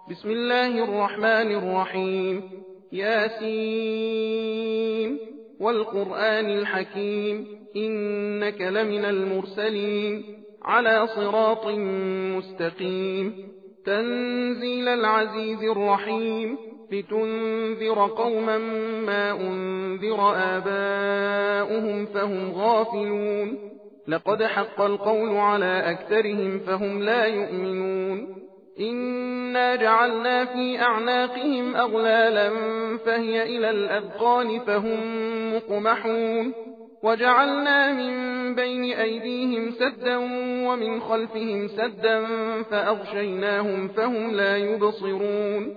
بسم الله الرحمن الرحيم. ياسين والقرآن الحكيم إنك لمن المرسلين على صراط مستقيم تنزيل العزيز الرحيم لتنذر قوما ما أنذر آباؤهم فهم غافلون لقد حق القول على أكثرهم فهم لا يؤمنون إنا جعلنا في أعناقهم أغلالا فهي إلى الأذقان فهم مقمحون وجعلنا من بين أيديهم سدا ومن خلفهم سدا فأغشيناهم فهم لا يبصرون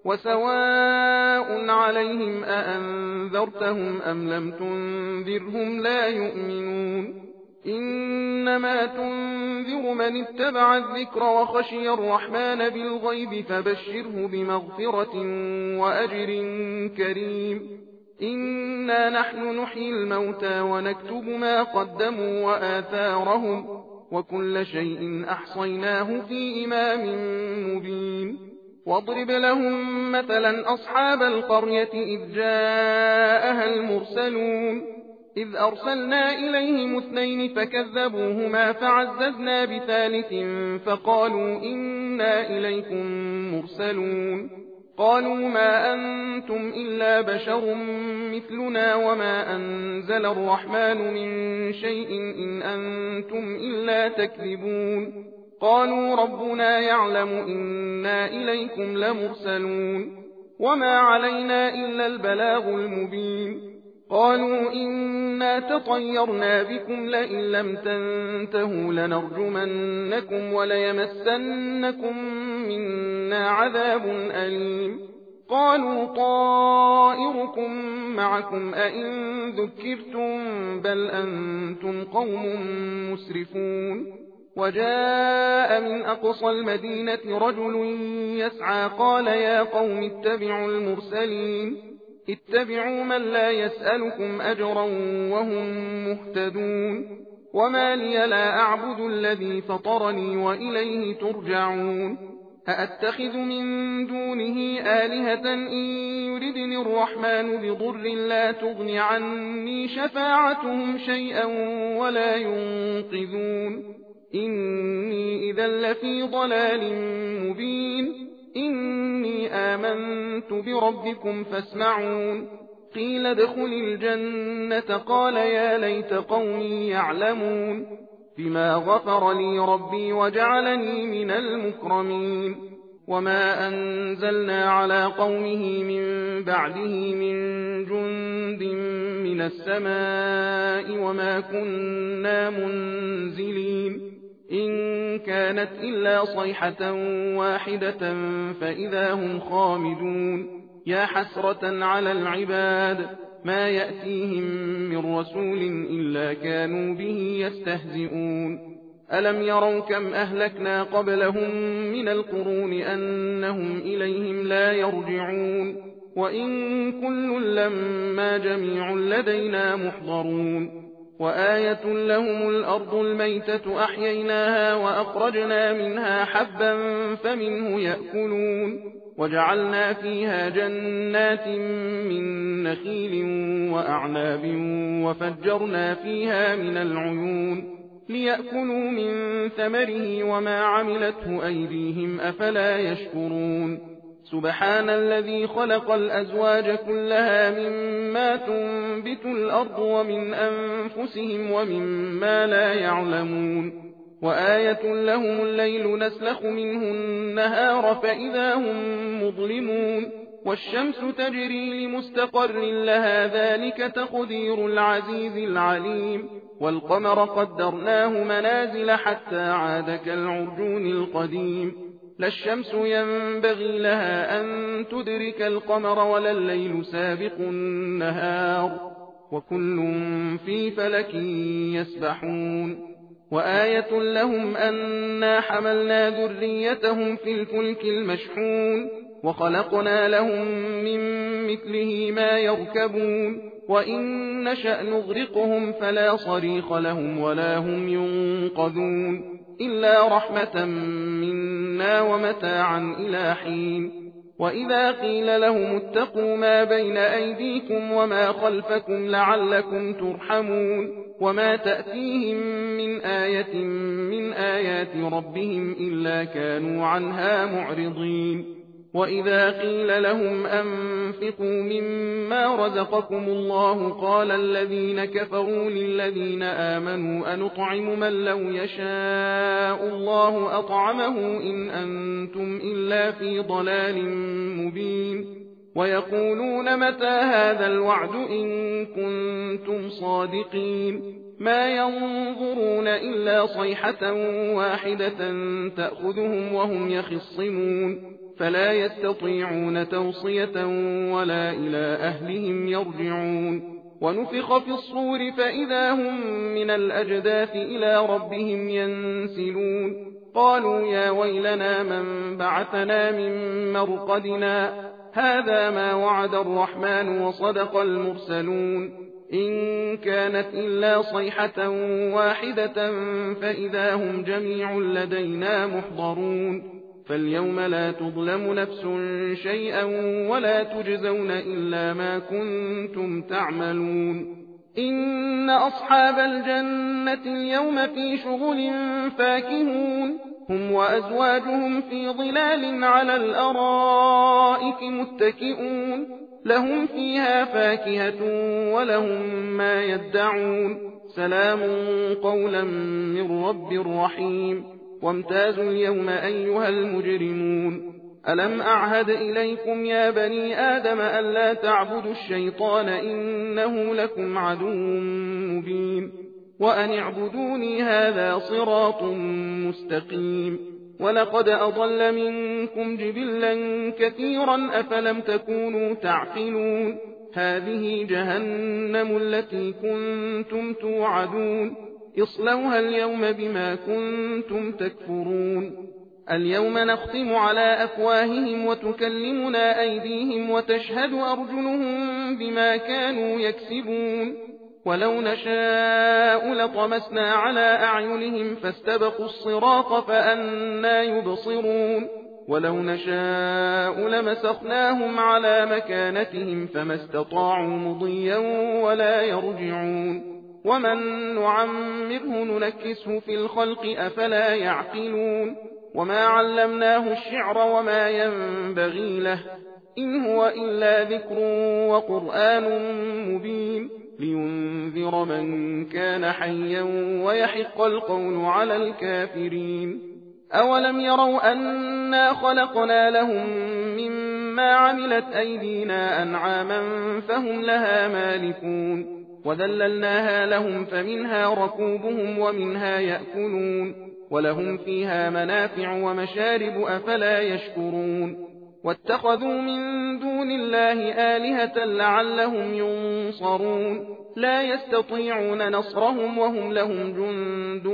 وسواء عليهم أأنذرتهم أم لم تنذرهم لا يؤمنون إنما تنذر من اتبع الذكر وخشي الرحمن بالغيب فبشره بمغفرة وأجر كريم إنا نحن نحيي الموتى ونكتب ما قدموا وآثارهم وكل شيء أحصيناه في إمام مبين واضرب لهم مثلا أصحاب القرية إذ جاءها المرسلون إذ أرسلنا إليهم 2 فكذبوهما فعززنا بثالث فقالوا إنا إليكم مرسلون قالوا ما أنتم إلا بشر مثلنا وما أنزل الرحمن من شيء إن أنتم إلا تكذبون قالوا ربنا يعلم إنا إليكم لمرسلون وما علينا إلا البلاغ المبين قالوا إنا تطيرنا بكم لئن لم تنتهوا لنرجمنكم وليمسنكم منا عذاب أليم قالوا طائركم معكم أئن ذكرتم بل أنتم قوم مسرفون وجاء من أقصى المدينة رجل يسعى قال يا قوم اتبعوا المرسلين اتبعوا من لا يسألكم أجرا وهم مهتدون وما لي لا أعبد الذي فطرني وإليه ترجعون أأتخذ من دونه آلهة إن يردني الرحمن بضر لا تغن عني شفاعتهم شيئا ولا ينقذون إني إذا لفي ضلال مبين إني آمنت بربكم فاسمعون قيل ادخل الجنة قال يا ليت قومي يعلمون بما غفر لي ربي وجعلني من المكرمين وما أنزلنا على قومه من بعده من جند من السماء وما كنا منزلين إن كانت إلا صيحة واحدة فإذا هم خامدون يا حسرة على العباد ما يأتيهم من رسول إلا كانوا به يستهزئون ألم يروا كم أهلكنا قبلهم من القرون أنهم إليهم لا يرجعون وإن كل لما جميع لدينا محضرون وآية لهم الأرض الميتة أحييناها وأخرجنا منها حبا فمنه يأكلون وجعلنا فيها جنات من نخيل وأعناب وفجرنا فيها من العيون ليأكلوا من ثمره وما عملته أيديهم أفلا يشكرون سبحان الذي خلق الأزواج كلها مما تنبت الأرض ومن أنفسهم ومما لا يعلمون وآية لهم الليل نسلخ منه النهار فإذا هم مظلمون والشمس تجري لمستقر لها ذلك تقدير العزيز العليم والقمر قدرناه منازل حتى عاد كالعرجون القديم لا الشمس ينبغي لها أن تدرك القمر ولا الليل سابق النهار وكل في فلك يسبحون وآية لهم أنا حملنا ذريتهم في الفلك المشحون وخلقنا لهم من مثله ما يركبون وإن نشأ نغرقهم فلا صريخ لهم ولا هم ينقذون إلا رحمة منا ومتاعا إلى حين وإذا قيل لهم اتقوا ما بين أيديكم وما خلفكم لعلكم ترحمون وما تأتيهم من آية من آيات ربهم إلا كانوا عنها معرضين وإذا قيل لهم أنفقوا مما رزقكم الله قال الذين كفروا للذين آمنوا أنطعم من لو يشاء الله أطعمه إن أنتم إلا في ضلال مبين ويقولون متى هذا الوعد إن كنتم صادقين ما ينظرون إلا صيحة واحدة تأخذهم وهم يخصمون فلا يستطيعون توصية ولا إلى أهلهم يرجعون ونفخ في الصور فإذا هم من الأجداث إلى ربهم ينسلون قالوا يا ويلنا من بعثنا من مرقدنا هذا ما وعد الرحمن وصدق المرسلون إن كانت إلا صيحة واحدة فإذا هم جميع لدينا محضرون فاليوم لا تظلم نفس شيئا ولا تجزون إلا ما كنتم تعملون إن أصحاب الجنة اليوم في شغل فاكهون هم وأزواجهم في ظلال على الأرائك متكئون لهم فيها فاكهة ولهم ما يدعون سلام قولا من رب رحيم وامتازوا اليوم أيها المجرمون ألم أعهد إليكم يا بني آدم ألا تعبدوا الشيطان إنه لكم عدو مبين وأن اعبدوني هذا صراط مستقيم ولقد أضل منكم جبلا كثيرا أفلم تكونوا تعقلون هذه جهنم التي كنتم توعدون اصلوها اليوم بما كنتم تكفرون اليوم نختم على أفواههم وتكلمنا أيديهم وتشهد أرجلهم بما كانوا يكسبون ولو نشاء لطمسنا على أعينهم فاستبقوا الصراط فأنى يبصرون ولو نشاء لمسخناهم على مكانتهم فما استطاعوا مضيا ولا يرجعون ومن نعمره ننكسه في الخلق أفلا يعقلون وما علمناه الشعر وما ينبغي له إن هو إلا ذكر وقرآن مبين لينذر من كان حيا ويحق القول على الكافرين أولم يروا أنا خلقنا لهم مما عملت أيدينا أنعاما فهم لها مالكون وذللناها لهم فمنها ركوبهم ومنها يأكلون ولهم فيها منافع ومشارب أفلا يشكرون واتخذوا من دون الله آلهة لعلهم ينصرون لا يستطيعون نصرهم وهم لهم جند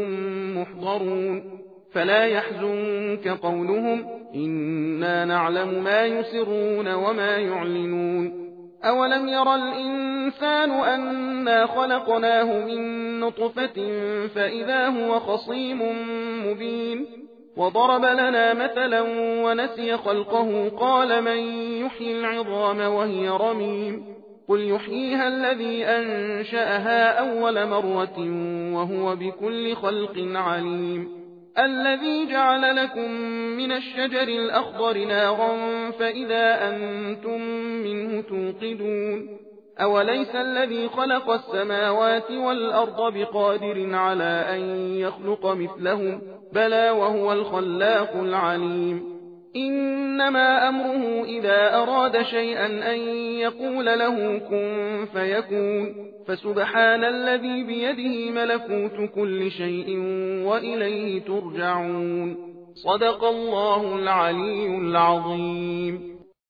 محضرون فلا يحزنك قولهم إنا نعلم ما يسرون وما يعلنون أولم يرى الإنسان أنا خلقناه من نطفة فإذا هو خصيم مبين وضرب لنا مثلا ونسي خلقه قال من يحيي العظام وهي رميم قل يحييها الذي أنشأها أول مرة وهو بكل خلق عليم الذي جعل لكم من الشجر الأخضر نارا فإذا أنتم منه توقدون أوليس الذي خلق السماوات والأرض بقادر على أن يخلق مثلهم بلى وهو الخلاق العليم إنما أمره إذا أراد شيئا أن يقول له كن فيكون فسبحان الذي بيده ملكوت كل شيء وإليه ترجعون صدق الله العلي العظيم.